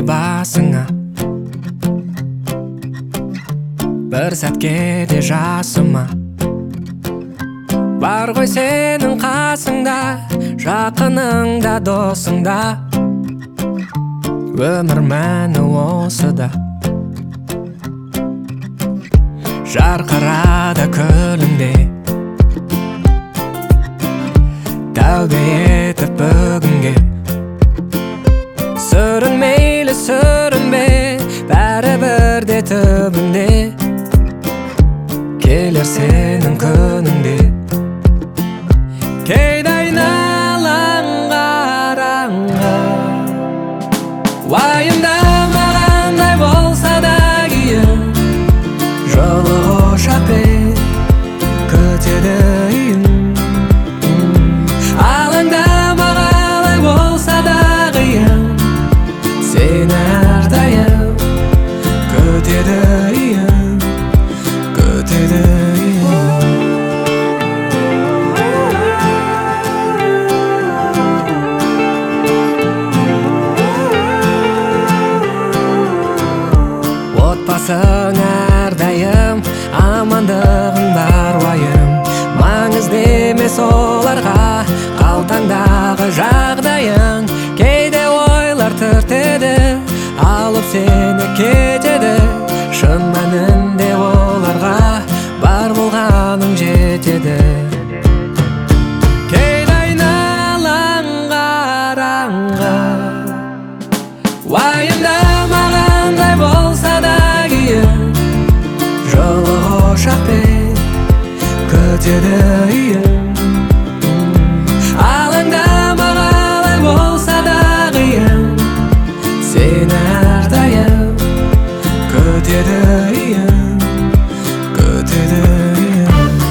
басыңа, бір сәтке де жасыма. Бар ғой сенің қасыңда, жақыныңда, досыңда. Өмір мәні осыда. Жарқырады күлімде, тәубе етіп бүгінге. Сүрінмейлі сүрінбе, бәрі бірде түбінде. Келер сенің күніңде. Кейде айналаң қараңғы, уайымдамағандай болса да кейін, жолы қошаппен күтеді үйін. Алаңдамағалай болса да қиын, сені әрдайым күтеді үйін, күтеді үйін. Отбасың әрдайым, амандығың бар уайым. Маңызды емес оларға қалтаңдағы жағдайың. Кейде ойлар түртеді, алып сені кетеді. Шын мәнінде оларға бар болғаның жетеді. Кейде айналаң қараңғы, уайымдамағандай болса да кейін, жолы қошаппен күтеді үйін. Алаңдамағалай болса да қиын, сені әрдайым күтеді үйін, күтеді үйін.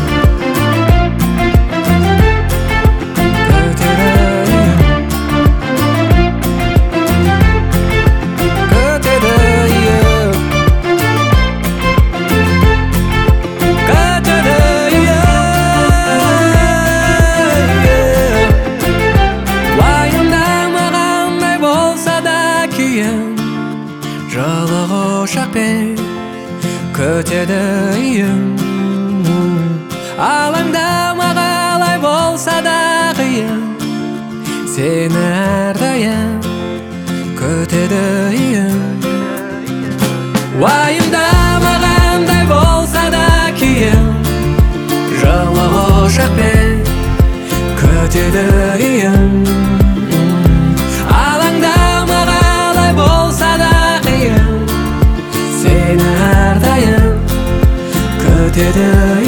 Жолы қошақпен күтеді үйін. Алаңдамағалай болса да қиын, сені әрдайым күтеді үйін. Уайымдамағандай болса да кейін, жолы қошақпен күтеді үйін. Алаңдамағалай болса да қиын, сені әрдайым күтеді